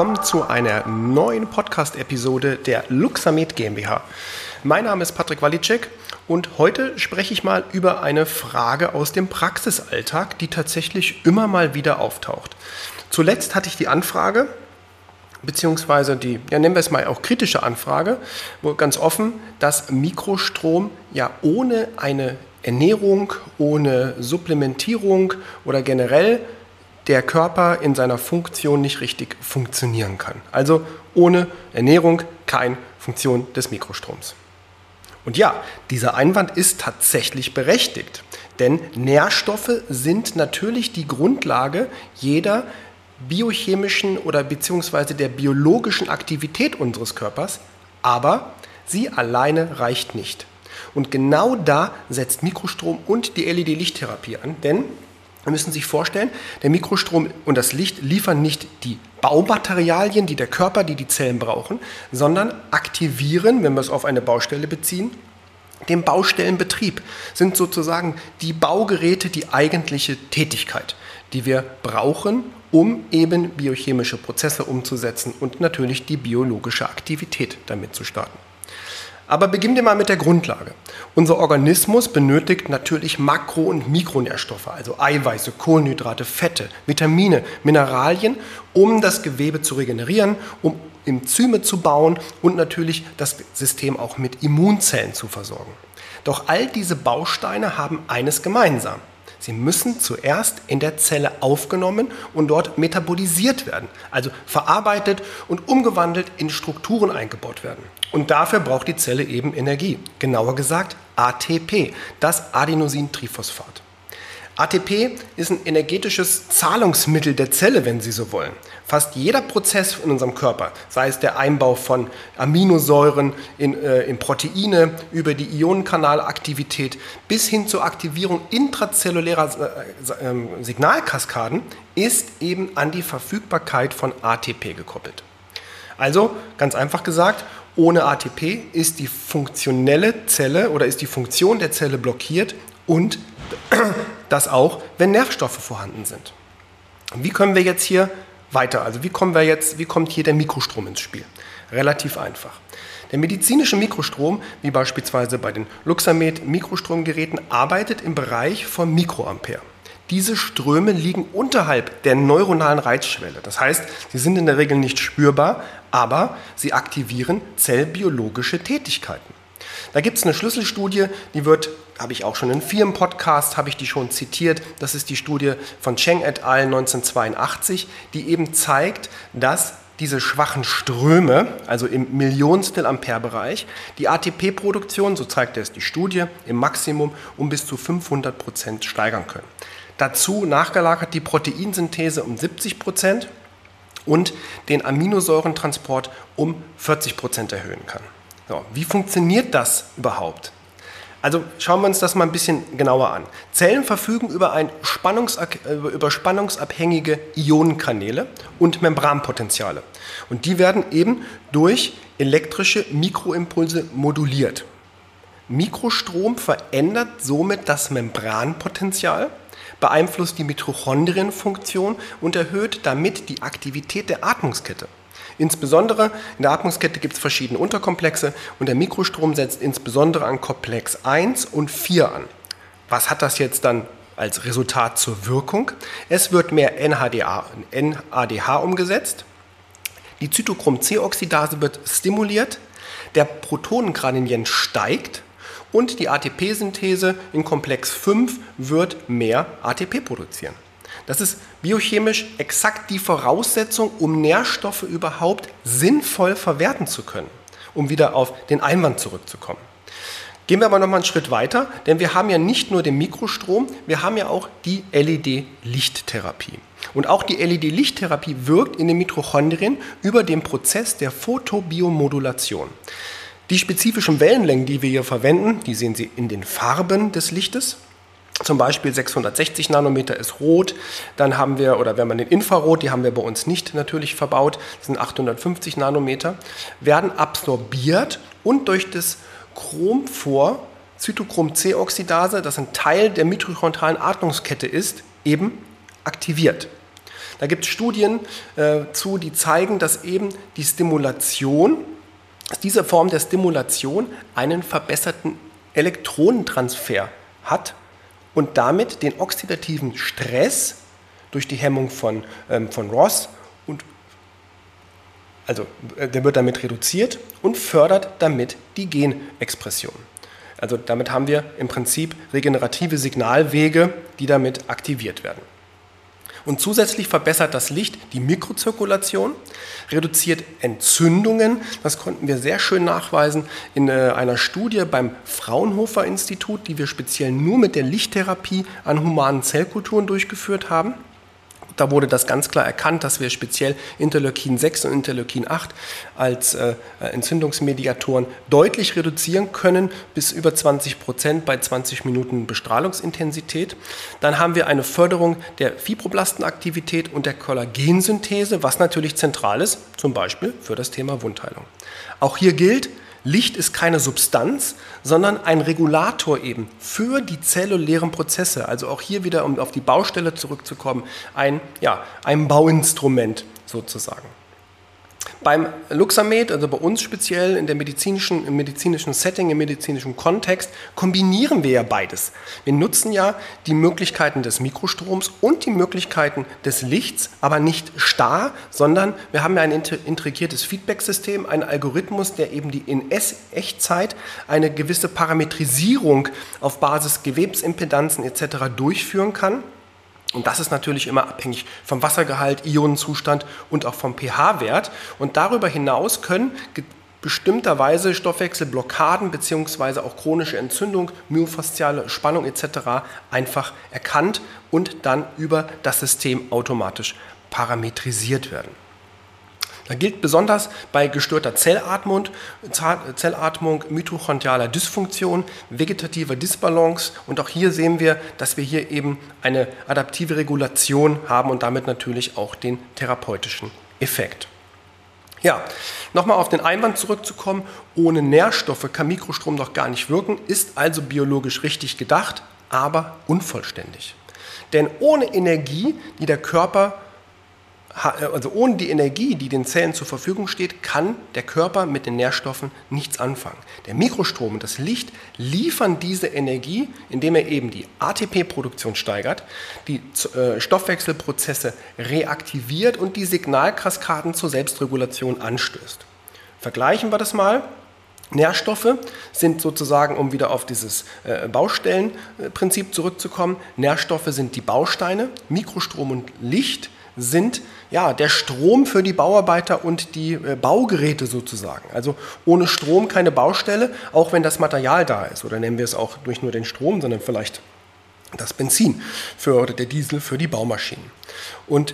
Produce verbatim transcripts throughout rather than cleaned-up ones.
willkommen zu einer neuen Podcast-Episode der Luxamed GmbH. Mein Name ist Patrick Walicek und heute spreche ich mal über eine Frage aus dem Praxisalltag, die tatsächlich immer mal wieder auftaucht. Zuletzt hatte ich die Anfrage, beziehungsweise die, ja, nennen wir es mal auch kritische Anfrage, wo ganz offen, dass Mikrostrom ja ohne eine Ernährung, ohne Supplementierung oder generell der Körper in seiner Funktion nicht richtig funktionieren kann. Also ohne Ernährung keine Funktion des Mikrostroms. Und ja, dieser Einwand ist tatsächlich berechtigt, denn Nährstoffe sind natürlich die Grundlage jeder biochemischen oder beziehungsweise der biologischen Aktivität unseres Körpers, aber sie alleine reicht nicht. Und genau da setzt Mikrostrom und die L E D-Lichttherapie an, denn Sie müssen sich vorstellen, der Mikrostrom und das Licht liefern nicht die Baumaterialien, die der Körper, die die Zellen brauchen, sondern aktivieren, wenn wir es auf eine Baustelle beziehen, den Baustellenbetrieb, sind sozusagen die Baugeräte die eigentliche Tätigkeit, die wir brauchen, um eben biochemische Prozesse umzusetzen und natürlich die biologische Aktivität damit zu starten. Aber beginnen wir mal mit der Grundlage. Unser Organismus benötigt natürlich Makro- und Mikronährstoffe, also Eiweiße, Kohlenhydrate, Fette, Vitamine, Mineralien, um das Gewebe zu regenerieren, um Enzyme zu bauen und natürlich das System auch mit Immunzellen zu versorgen. Doch all diese Bausteine haben eines gemeinsam. Sie müssen zuerst in der Zelle aufgenommen und dort metabolisiert werden, also verarbeitet und umgewandelt in Strukturen eingebaut werden. Und dafür braucht die Zelle eben Energie, genauer gesagt A T P, das Adenosintriphosphat. A T P ist ein energetisches Zahlungsmittel der Zelle, wenn Sie so wollen. Fast jeder Prozess in unserem Körper, sei es der Einbau von Aminosäuren in, äh, in Proteine, über die Ionenkanalaktivität bis hin zur Aktivierung intrazellulärer äh, äh, Signalkaskaden, ist eben an die Verfügbarkeit von A T P gekoppelt. Also, ganz einfach gesagt, ohne A T P ist die funktionelle Zelle oder ist die Funktion der Zelle blockiert und das auch, wenn Nährstoffe vorhanden sind. Wie können wir jetzt hier weiter, also wie kommen wir jetzt, wie kommt hier der Mikrostrom ins Spiel? Relativ einfach. Der medizinische Mikrostrom, wie beispielsweise bei den Luxamed Mikrostromgeräten, arbeitet im Bereich von Mikroampere. Diese Ströme liegen unterhalb der neuronalen Reizschwelle. Das heißt, sie sind in der Regel nicht spürbar, aber sie aktivieren zellbiologische Tätigkeiten. Da gibt es eine Schlüsselstudie, die wird, habe ich auch schon in vielen Podcasts, habe ich die schon zitiert, das ist die Studie von Cheng et al. neunzehnhundertzweiundachtzig, die eben zeigt, dass diese schwachen Ströme, also im Millionstel Ampere-Bereich, die A T P-Produktion, so zeigt es die Studie, im Maximum um bis zu fünfhundert Prozent steigern können. Dazu nachgelagert die Proteinsynthese um siebzig Prozent und den Aminosäurentransport um vierzig Prozent erhöhen kann. So, wie funktioniert das überhaupt? Also schauen wir uns das mal ein bisschen genauer an. Zellen verfügen über, ein Spannungs- über spannungsabhängige Ionenkanäle und Membranpotenziale. Und die werden eben durch elektrische Mikroimpulse moduliert. Mikrostrom verändert somit das Membranpotenzial, beeinflusst die Mitochondrienfunktion und erhöht damit die Aktivität der Atmungskette. Insbesondere in der Atmungskette gibt es verschiedene Unterkomplexe und der Mikrostrom setzt insbesondere an Komplex eins und vier an. Was hat das jetzt dann als Resultat zur Wirkung? Es wird mehr N A D H umgesetzt, die Zytochrom-C-Oxidase wird stimuliert, der Protonengradient steigt und die A T P-Synthese in Komplex fünf wird mehr A T P produzieren. Das ist biochemisch exakt die Voraussetzung, um Nährstoffe überhaupt sinnvoll verwerten zu können, um wieder auf den Einwand zurückzukommen. Gehen wir aber noch mal einen Schritt weiter, denn wir haben ja nicht nur den Mikrostrom, wir haben ja auch die L E D-Lichttherapie. Und auch die L E D-Lichttherapie wirkt in den Mitochondrien über den Prozess der Photobiomodulation. Die spezifischen Wellenlängen, die wir hier verwenden, die sehen Sie in den Farben des Lichtes. Zum Beispiel sechshundertsechzig Nanometer ist rot, dann haben wir, oder wenn man den Infrarot, die haben wir bei uns nicht natürlich verbaut, das sind achthundertfünfzig Nanometer, werden absorbiert und durch das Chrom-Vor, Zytochrom-C-Oxidase, das ein Teil der mitochondrialen Atmungskette ist, eben aktiviert. Da gibt es Studien äh, zu, die zeigen, dass eben die Stimulation, diese Form der Stimulation einen verbesserten Elektronentransfer hat und damit den oxidativen Stress durch die Hemmung von, ähm, von Ross, und, also äh, der wird damit reduziert und fördert damit die Genexpression. Also damit haben wir im Prinzip regenerative Signalwege, die damit aktiviert werden. Und zusätzlich verbessert das Licht die Mikrozirkulation, reduziert Entzündungen. Das konnten wir sehr schön nachweisen in äh, einer Studie beim Fraunhofer Institut, die wir speziell nur mit der Lichttherapie an humanen Zellkulturen durchgeführt haben. Da wurde das ganz klar erkannt, dass wir speziell Interleukin sechs und Interleukin acht als äh, Entzündungsmediatoren deutlich reduzieren können, bis über zwanzig Prozent bei zwanzig Minuten Bestrahlungsintensität. Dann haben wir eine Förderung der Fibroblastenaktivität und der Kollagensynthese, was natürlich zentral ist, zum Beispiel für das Thema Wundheilung. Auch hier gilt, Licht ist keine Substanz, sondern ein Regulator eben für die zellulären Prozesse. Also auch hier wieder, um auf die Baustelle zurückzukommen, ein, ja, ein Bauinstrument sozusagen. Beim Luxamed, also bei uns speziell in der medizinischen, im medizinischen Setting, im medizinischen Kontext, kombinieren wir ja beides. Wir nutzen ja die Möglichkeiten des Mikrostroms und die Möglichkeiten des Lichts, aber nicht starr, sondern wir haben ja ein integriertes Feedback-System, einen Algorithmus, der eben die in Echtzeit eine gewisse Parametrisierung auf Basis Gewebsimpedanzen et cetera durchführen kann. Und das ist natürlich immer abhängig vom Wassergehalt, Ionenzustand und auch vom pH-Wert. Und darüber hinaus können bestimmterweise Stoffwechselblockaden bzw. auch chronische Entzündung, myofasziale Spannung et cetera einfach erkannt und dann über das System automatisch parametrisiert werden. Da gilt besonders bei gestörter Zellatmung, Zellatmung, mitochondrialer Dysfunktion, vegetativer Disbalance, und auch hier sehen wir, dass wir hier eben eine adaptive Regulation haben und damit natürlich auch den therapeutischen Effekt. Ja, nochmal auf den Einwand zurückzukommen, ohne Nährstoffe kann Mikrostrom doch gar nicht wirken, ist also biologisch richtig gedacht, aber unvollständig. Denn ohne Energie, die der Körper Also ohne die Energie, die den Zellen zur Verfügung steht, kann der Körper mit den Nährstoffen nichts anfangen. Der Mikrostrom und das Licht liefern diese Energie, indem er eben die A T P-Produktion steigert, die äh, Stoffwechselprozesse reaktiviert und die Signalkaskaden zur Selbstregulation anstößt. Vergleichen wir das mal. Nährstoffe sind sozusagen, um wieder auf dieses äh, Baustellenprinzip zurückzukommen, Nährstoffe sind die Bausteine, Mikrostrom und Licht sind ja der Strom für die Bauarbeiter und die äh, Baugeräte sozusagen. Also ohne Strom keine Baustelle, auch wenn das Material da ist. Oder nennen wir es auch nicht nur den Strom, sondern vielleicht das Benzin für, oder der Diesel für die Baumaschinen. Und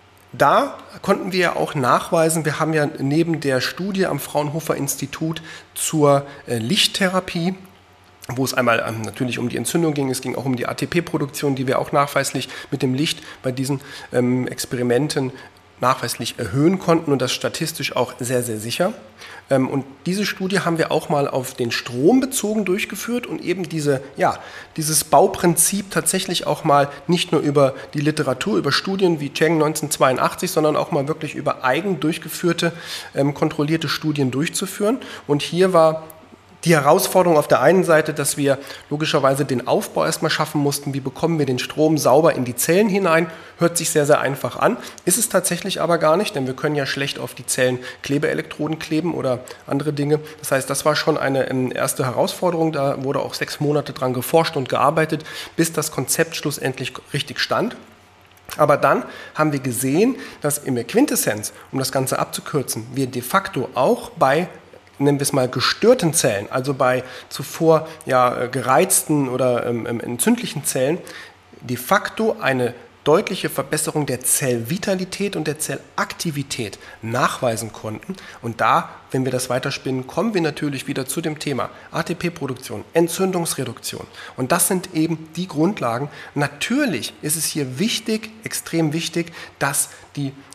da konnten wir ja auch nachweisen, wir haben ja neben der Studie am Fraunhofer Institut zur äh, Lichttherapie, wo es einmal ähm, natürlich um die Entzündung ging, es ging auch um die A T P-Produktion, die wir auch nachweislich mit dem Licht bei diesen ähm, Experimenten nachweislich erhöhen konnten, und das statistisch auch sehr, sehr sicher. Ähm, und diese Studie haben wir auch mal auf den Strom bezogen durchgeführt und eben diese, ja, dieses Bauprinzip tatsächlich auch mal nicht nur über die Literatur, über Studien wie Cheng neunzehnhundertzweiundachtzig, sondern auch mal wirklich über eigen durchgeführte, ähm, kontrollierte Studien durchzuführen. Und hier war die Herausforderung auf der einen Seite, dass wir logischerweise den Aufbau erstmal schaffen mussten. Wie bekommen wir den Strom sauber in die Zellen hinein? Hört sich sehr, sehr einfach an. Ist es tatsächlich aber gar nicht, denn wir können ja schlecht auf die Zellen Klebeelektroden kleben oder andere Dinge. Das heißt, das war schon eine erste Herausforderung. Da wurde auch sechs Monate dran geforscht und gearbeitet, bis das Konzept schlussendlich richtig stand. Aber dann haben wir gesehen, dass in der Quintessenz, um das Ganze abzukürzen, wir de facto auch bei, nennen wir es mal, gestörten Zellen, also bei zuvor ja, gereizten oder ähm, entzündlichen Zellen, de facto eine deutliche Verbesserung der Zellvitalität und der Zellaktivität nachweisen konnten. Und da, wenn wir das weiterspinnen, kommen wir natürlich wieder zu dem Thema A T P-Produktion, Entzündungsreduktion. Und das sind eben die Grundlagen. Natürlich ist es hier wichtig, extrem wichtig, dass die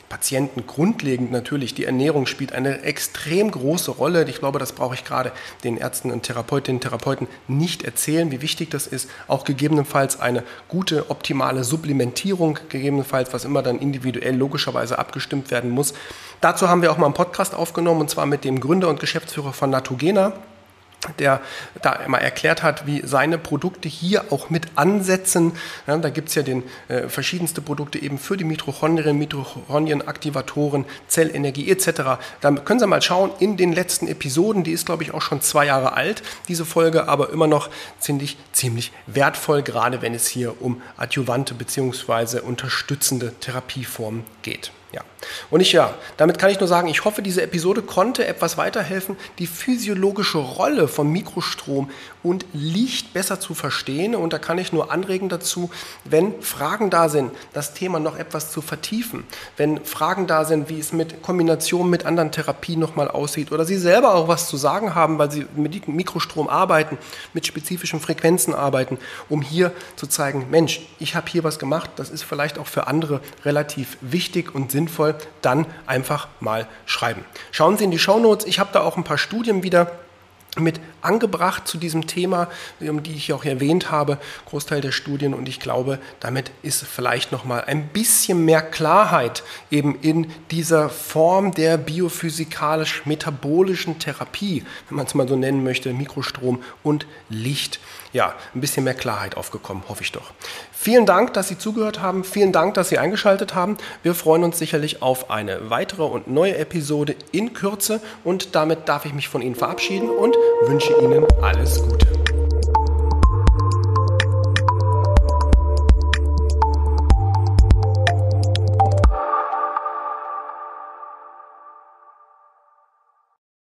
Patienten grundlegend natürlich. Die Ernährung spielt eine extrem große Rolle. Ich glaube, das brauche ich gerade den Ärzten und Therapeutinnen und Therapeuten nicht erzählen, wie wichtig das ist. Auch gegebenenfalls eine gute, optimale Supplementierung, gegebenenfalls, was immer dann individuell logischerweise abgestimmt werden muss. Dazu haben wir auch mal einen Podcast aufgenommen, und zwar mit dem Gründer und Geschäftsführer von Natogena, der da immer erklärt hat, wie seine Produkte hier auch mit ansetzen. Ja, da gibt es ja den, äh, verschiedenste Produkte eben für die Mitochondrien, Mitochondrienaktivatoren, Zellenergie et cetera. Da können Sie mal schauen in den letzten Episoden. Die ist, glaube ich, auch schon zwei Jahre alt, diese Folge, aber immer noch ziemlich, ziemlich wertvoll, gerade wenn es hier um adjuvante bzw. unterstützende Therapieformen geht. Ja. Und ich ja, damit kann ich nur sagen, ich hoffe, diese Episode konnte etwas weiterhelfen, die physiologische Rolle von Mikrostrom und Licht besser zu verstehen. Und da kann ich nur anregen dazu, wenn Fragen da sind, das Thema noch etwas zu vertiefen. Wenn Fragen da sind, wie es mit Kombination mit anderen Therapien nochmal aussieht, oder Sie selber auch was zu sagen haben, weil Sie mit Mikrostrom arbeiten, mit spezifischen Frequenzen arbeiten, um hier zu zeigen, Mensch, ich habe hier was gemacht, das ist vielleicht auch für andere relativ wichtig und sinnvoll, dann einfach mal schreiben. Schauen Sie in die Shownotes, ich habe da auch ein paar Studien wieder mit angebracht zu diesem Thema, um die ich auch erwähnt habe, Großteil der Studien, und ich glaube, damit ist vielleicht nochmal ein bisschen mehr Klarheit eben in dieser Form der biophysikalisch-metabolischen Therapie, wenn man es mal so nennen möchte, Mikrostrom und Licht. Ja, ein bisschen mehr Klarheit aufgekommen, hoffe ich doch. Vielen Dank, dass Sie zugehört haben. Vielen Dank, dass Sie eingeschaltet haben. Wir freuen uns sicherlich auf eine weitere und neue Episode in Kürze. Und damit darf ich mich von Ihnen verabschieden und wünsche Ihnen alles Gute.